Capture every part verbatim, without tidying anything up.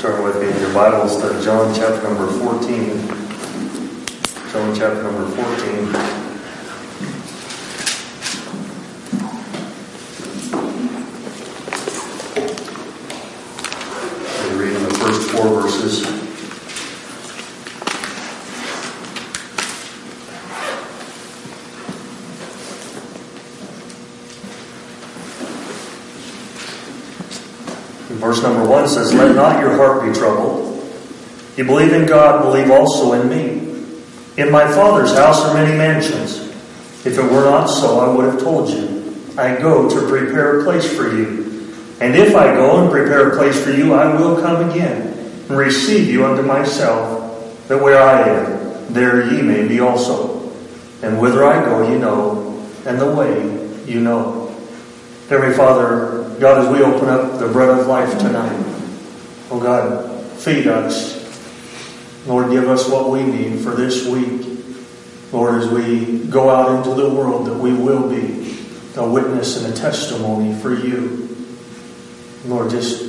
turn with me in your Bibles to John chapter number fourteen. John chapter number fourteen. We're reading the first four verses. Verse number one says, "Let not your heart be troubled. You believe in God, believe also in me. In my Father's house are many mansions. If it were not so, I would have told you. I go to prepare a place for you. And if I go and prepare a place for you, I will come again and receive you unto myself, that where I am, there ye may be also. And whither I go, you know, and the way you know." Heavenly Father, God, as we open up the bread of life tonight, oh God, feed us. Lord, give us what we need for this week. Lord, as we go out into the world, that we will be a witness and a testimony for you. Lord, just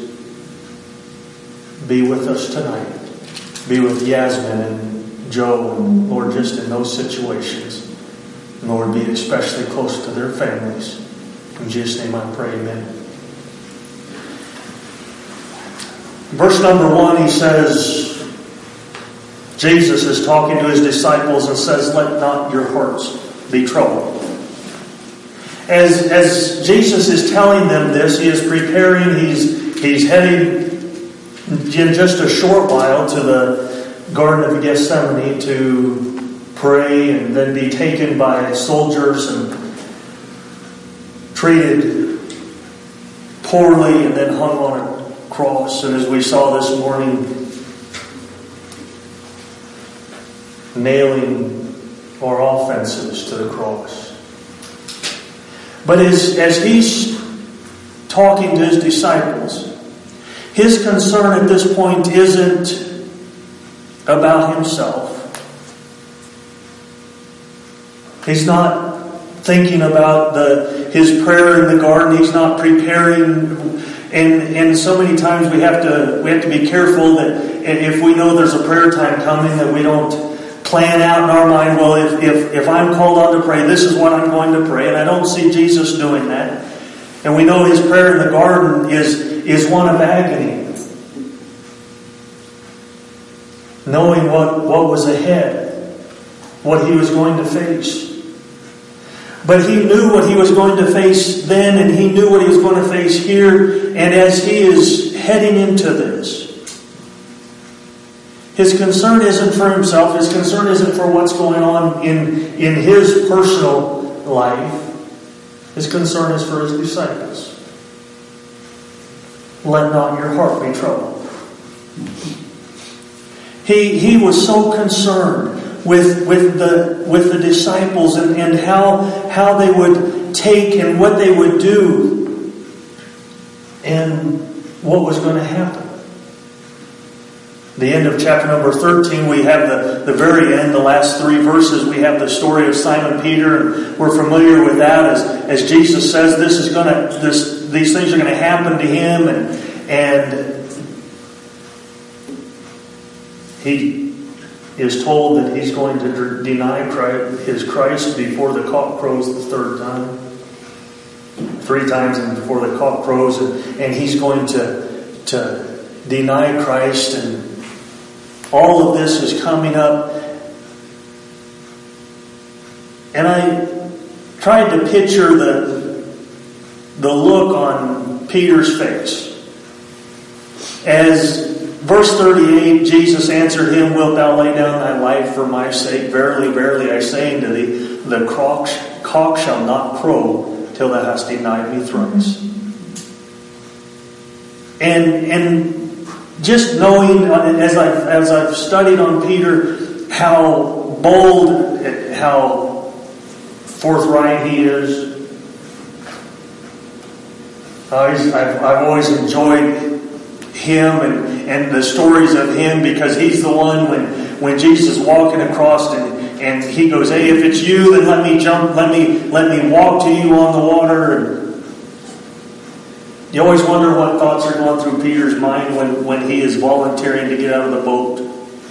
be with us tonight. Be with Yasmin and Joe, and Lord, just in those situations. Lord, be especially close to their families. In Jesus' name I pray, amen. Verse number one, he says, Jesus is talking to his disciples and says, "Let not your hearts be troubled." As, as Jesus is telling them this, he is preparing, he's, he's heading in just a short while to the Garden of Gethsemane to pray and then be taken by soldiers and treated poorly and then hung on a cross. And as we saw this morning, nailing our offenses to the cross. But as, as he's talking to his disciples, his concern at this point isn't about himself. He's not thinking about the his prayer in the garden. He's not preparing. And and so many times we have to we have to be careful that if we know there's a prayer time coming, that we don't plan out in our mind, well, if, if, if I'm called on to pray, this is what I'm going to pray. And I don't see Jesus doing that. And we know his prayer in the garden is, is one of agony. Knowing what, what was ahead, what he was going to face. But he knew what he was going to face then, and he knew what he was going to face here. And as he is heading into this, his concern isn't for himself. His concern isn't for what's going on in, in his personal life. His concern is for his disciples. Let not your heart be troubled. He, he was so concerned with, with, the, with the disciples and, and how, how they would take and what they would do and what was going to happen. The end of chapter number thirteen, we have the, the very end, the last three verses, we have the story of Simon Peter, and we're familiar with that as, as Jesus says this is gonna this these things are gonna happen to him, and and he is told that he's going to deny Christ, his Christ before the cock crows the third time. Three times and before the cock crows, and, and he's going to to deny Christ, and all of this is coming up. And I tried to picture the, the look on Peter's face. As verse thirty-eight, Jesus answered him, "Wilt thou lay down thy life for my sake? Verily, verily, I say unto thee, the cock, cock shall not crow till thou hast denied me thrice." And, and just knowing, as I've, as I've studied on Peter, how bold, how forthright he is. Uh, he's, I've, I've always enjoyed him and, and the stories of him, because he's the one when, when Jesus is walking across and, and he goes, "Hey, if it's you, then let me jump, let me let me walk to you on the water." And You always wonder what thoughts are going through Peter's mind when, when he is volunteering to get out of the boat.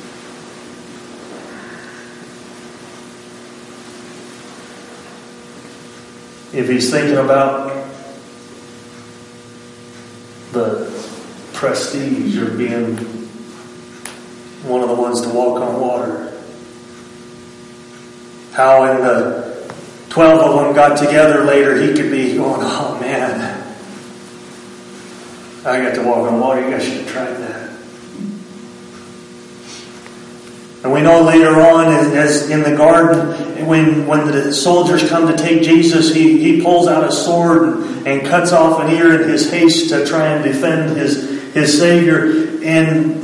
If he's thinking about the prestige of being one of the ones to walk on water. How in the twelve of them got together later, he could be going, oh man, I got to walk on water. You guys should have tried that. And we know later on, as in the garden, when, when the soldiers come to take Jesus, he, he pulls out a sword and, and cuts off an ear in his haste to try and defend his, his Savior. And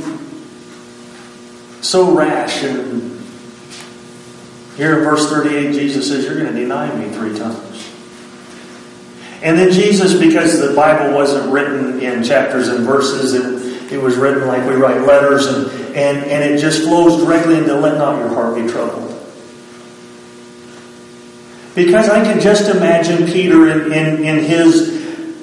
so rash. And here in verse thirty-eight, Jesus says, you're going to deny me three times. And then Jesus, because the Bible wasn't written in chapters and verses, it, it was written like we write letters, and, and, and it just flows directly into let not your heart be troubled. Because I can just imagine Peter in, in, in his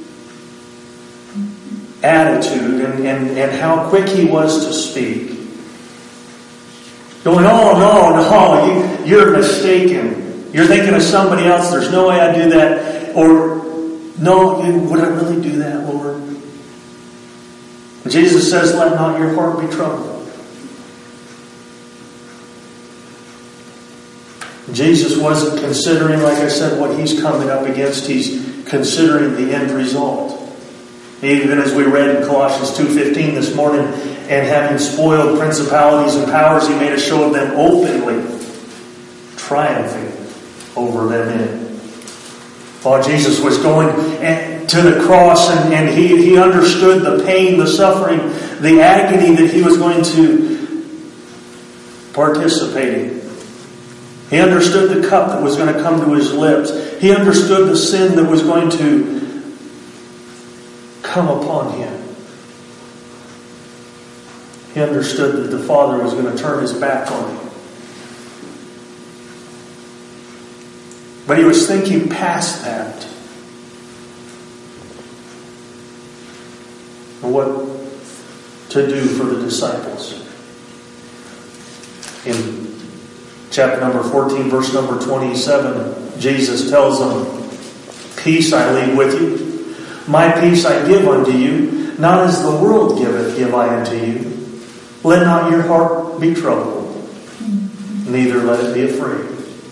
attitude and, and, and how quick he was to speak. Going, oh no, no, you, you're mistaken. You're thinking of somebody else. There's no way I do that. Or, no, you, would I really do that, Lord? And Jesus says, let not your heart be troubled. Jesus wasn't considering, like I said, what he's coming up against. He's considering the end result. Even as we read in Colossians two fifteen this morning, and having spoiled principalities and powers, he made a show of them openly, triumphing over them in. While Jesus was going to the cross, and, and he, he understood the pain, the suffering, the agony that he was going to participate in. He understood the cup that was going to come to his lips. He understood the sin that was going to come upon him. He understood that the Father was going to turn his back on him. But he was thinking past that. And what to do for the disciples. In chapter number fourteen, verse number twenty-seven, Jesus tells them, peace I leave with you. My peace I give unto you. Not as the world giveth, give I unto you. Let not your heart be troubled, neither let it be afraid.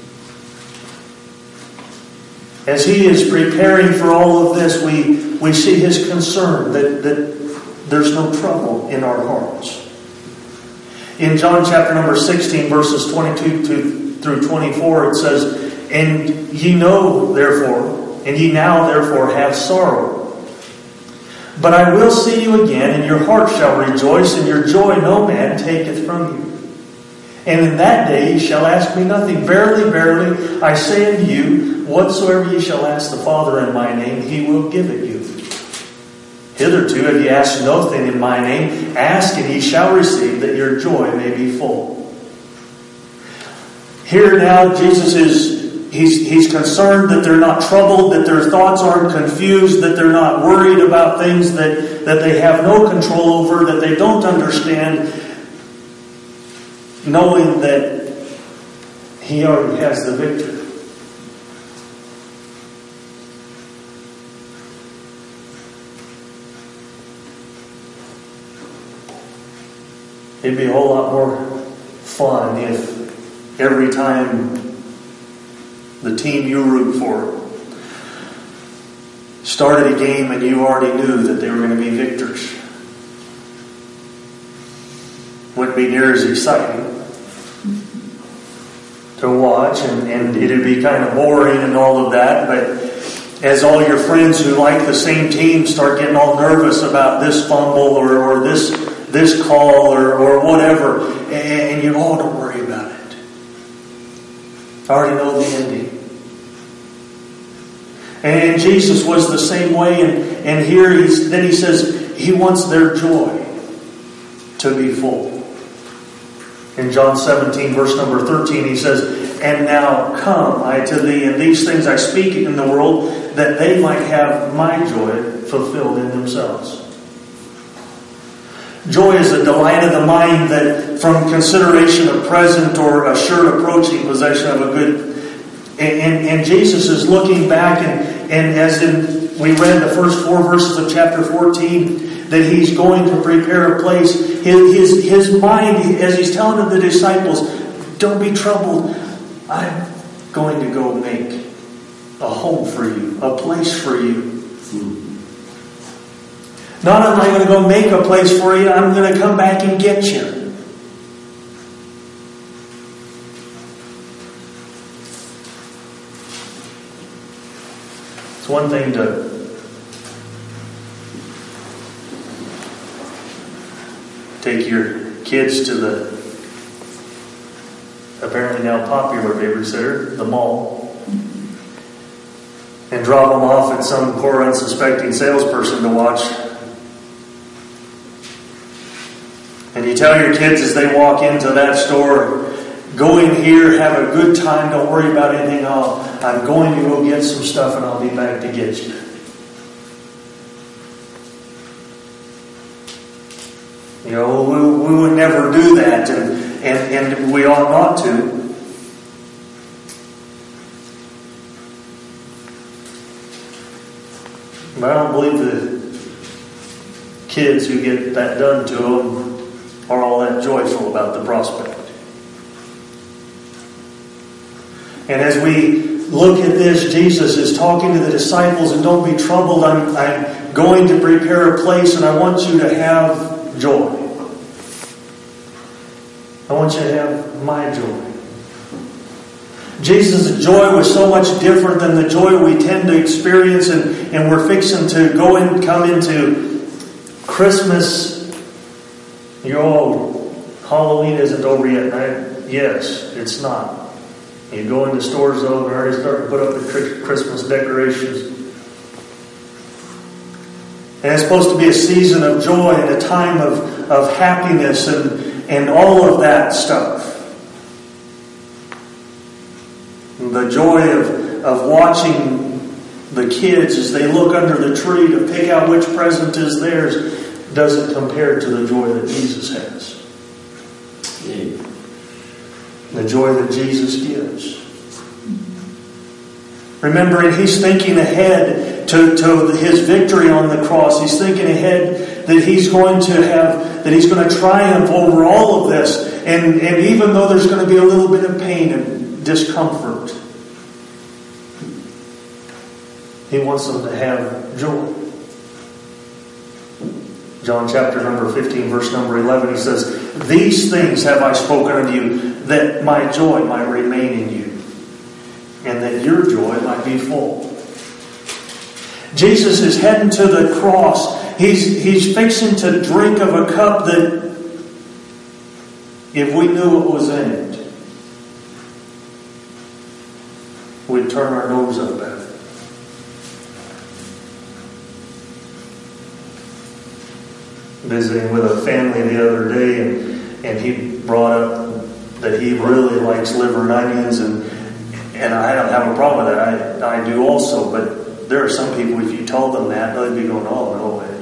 As he is preparing for all of this, we, we see his concern that, that there's no trouble in our hearts. In John chapter number sixteen, verses twenty-two to, through twenty-four, it says, and ye know therefore, and ye now therefore have sorrow. But I will see you again, and your heart shall rejoice, and your joy no man taketh from you. And in that day ye shall ask me nothing. Verily, verily, I say unto you, whatsoever ye shall ask the Father in my name, he will give it you. Hitherto have ye asked nothing in my name. Ask, and ye shall receive, that your joy may be full. Here now, Jesus is He's, he's concerned that they're not troubled, that their thoughts aren't confused, that they're not worried about things that, that they have no control over, that they don't understand, knowing that he already has the victory. It'd be a whole lot more fun if every time the team you root for started a game and you already knew that they were going to be victors. Wouldn't be near as exciting to watch, and, and it'd be kind of boring and all of that. But as all your friends who like the same team start getting all nervous about this fumble or, or this this call or, or whatever, and, and you, oh, don't worry about it. I already know the ending. And Jesus was the same way. And, and here he's, then he says he wants their joy to be full. In John seventeen, verse number thirteen, he says, and now come I to thee, and these things I speak in the world, that they might have my joy fulfilled in themselves. Joy is a delight of the mind that from consideration of present or assured approaching possession of a good. And, and, and Jesus is looking back, and, and as in we read the first four verses of chapter fourteen, that He's going to prepare a place. His, his, his mind, as He's telling the disciples, don't be troubled. I'm going to go make a home for you, a place for you. Not am I going to go make a place for you, I'm going to come back and get you. It's one thing to take your kids to the apparently now popular babysitter, the mall, and drop them off at some poor unsuspecting salesperson to watch. And you tell your kids as they walk into that store, go in here, have a good time, don't worry about anything. I'll, I'm going to go get some stuff and I'll be back to get you. You know, we, we would never do that, and, and, and we ought not to. But I don't believe the kids who get that done to them are all that joyful about the prospect. And as we look at this, Jesus is talking to the disciples, and don't be troubled. I'm, I'm going to prepare a place, and I want you to have joy. I want you to have my joy. Jesus' joy was so much different than the joy we tend to experience, and, and we're fixing to go and come into Christmas. You know, Halloween isn't over yet. I, yes, it's not. You go into stores though and already start to put up the Christmas decorations. And it's supposed to be a season of joy and a time of, of happiness and, and all of that stuff. The joy of, of watching the kids as they look under the tree to pick out which present is theirs doesn't compare to the joy that Jesus has. Yeah. The joy that Jesus gives. Remembering He's thinking ahead to, to His victory on the cross. He's thinking ahead that He's going to have, that He's going to triumph over all of this. And, and even though there's going to be a little bit of pain and discomfort, He wants them to have joy. John chapter number fifteen, verse number eleven, He says, "These things have I spoken unto you, that my joy might remain in you, and that your joy might be full." Jesus is heading to the cross. He's, he's fixing to drink of a cup that, if we knew what was in it, we'd turn our nose up at it. Visiting with a family the other day, and, and he brought up that he really likes liver and onions, and and I don't have a problem with that. I, I do also, but there are some people, if you told them that, they'd be going, oh, no way.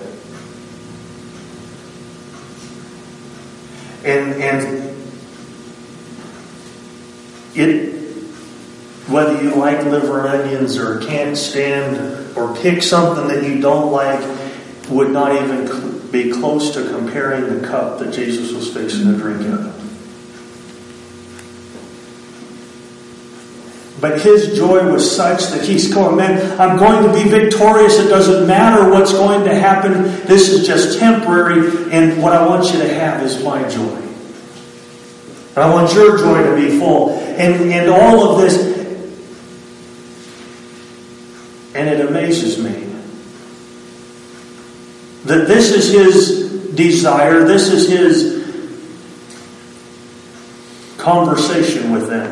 And, and it, whether you like liver and onions or can't stand or pick something that you don't like, would not even be close to comparing the cup that Jesus was fixing to drink out of. But His joy was such that He's going, man, I'm going to be victorious. It doesn't matter what's going to happen. This is just temporary. And what I want you to have is my joy. And I want your joy to be full. And, and all of this. And it amazes me that this is His desire. This is His conversation with them.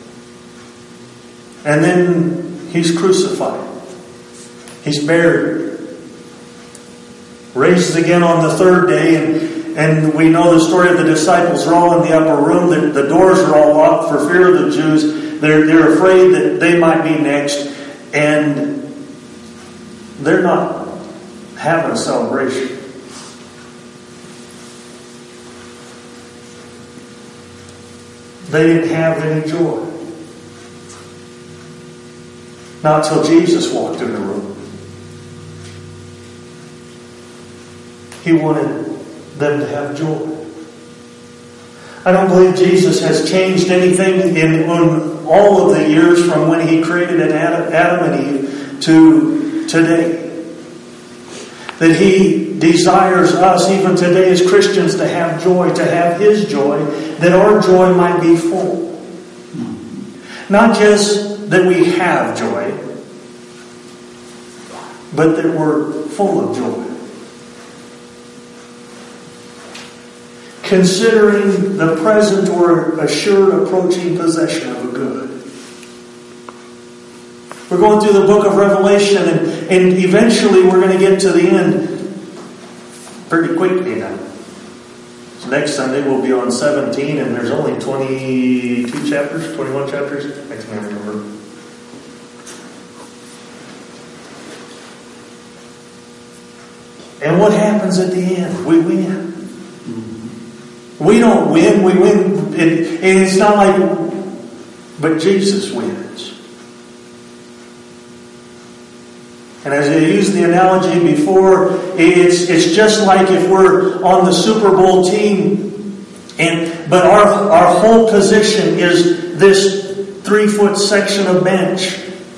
And then He's crucified. He's buried. Raises again on the third day. And, and we know the story of the disciples are all in the upper room. The, the doors are all locked for fear of the Jews. They're, they're afraid that they might be next. And they're not having a celebration. They didn't have any joy. Not till Jesus walked in the room. He wanted them to have joy. I don't believe Jesus has changed anything in, in all of the years from when He created Adam, Adam and Eve to today. That He desires us, even today as Christians, to have joy, to have His joy, that our joy might be full. Not just that we have joy, but that we're full of joy. Considering the present or assured approaching possession of a good. We're going through the book of Revelation, and, and eventually we're going to get to the end pretty quickly now. So next Sunday we'll be on seventeen, and there's only twenty-two chapters, twenty-one chapters. I can't remember. And what happens at the end? We win. We don't win, we win. And it's not like, but Jesus wins. And as I used the analogy before, it's it's just like if we're on the Super Bowl team, and but our our whole position is this three foot section of bench.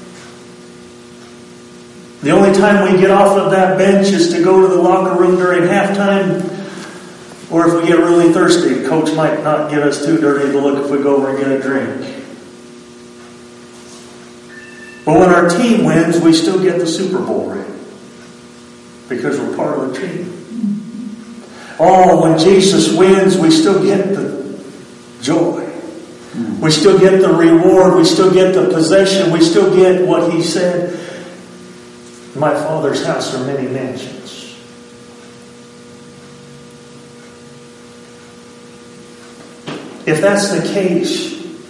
The only time we get off of that bench is to go to the locker room during halftime. Or if we get really thirsty, Coach might not get us too dirty to look if we go over and get a drink. But when our team wins, we still get the Super Bowl ring. Because we're part of the team. Oh, when Jesus wins, we still get the joy. We still get the reward. We still get the possession. We still get what He said. In my Father's house are many mansions. If that's the case,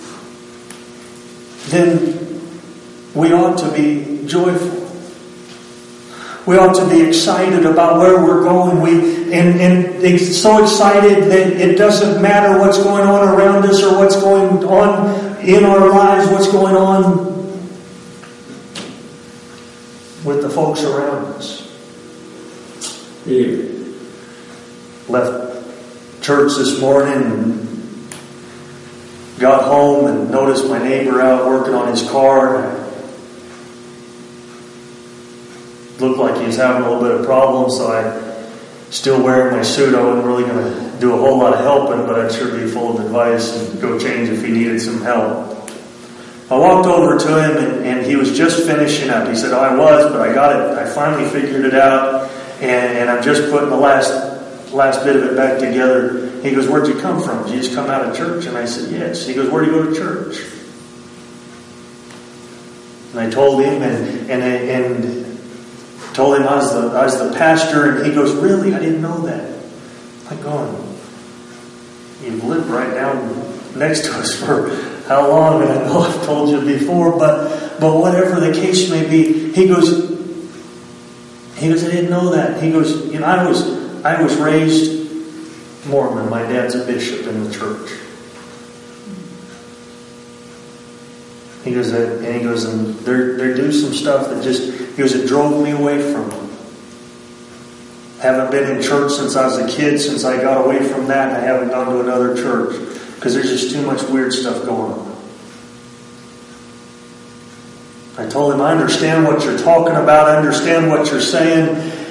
then we ought to be joyful. We ought to be excited about where we're going. We and, and so excited that it doesn't matter what's going on around us or what's going on in our lives, what's going on with the folks around us. Yeah. Left church this morning and got home and noticed my neighbor out working on his car. Looked like he was having a little bit of problems, so I, still wearing my suit, I wasn't really going to do a whole lot of helping, but I'd sure be full of advice and go change if he needed some help. I walked over to him and, and he was just finishing up. He said, "Oh, I was, but I got it. I finally figured it out, and, and I'm just putting the last last bit of it back together." He goes, "Where'd you come from? Did you just come out of church?" And I said, "Yes." He goes, "Where do you go to church?" And I told him, and and and told him I was the I was the pastor, and he goes, "Really? I didn't know that." I'm going, "You've lived right down next to us for how long?" And I know I've told you before, but but whatever the case may be, he goes, he goes, "I didn't know that." He goes, "You know, I was I was raised Mormon. My dad's a bishop in the church." He goes, and he goes, and they're they do some stuff that just, he goes, it drove me away from them. Haven't been in church since I was a kid. Since I got away from that, and I haven't gone to another church because there's just too much weird stuff going on. I told him, "I understand what you're talking about. I understand what you're saying."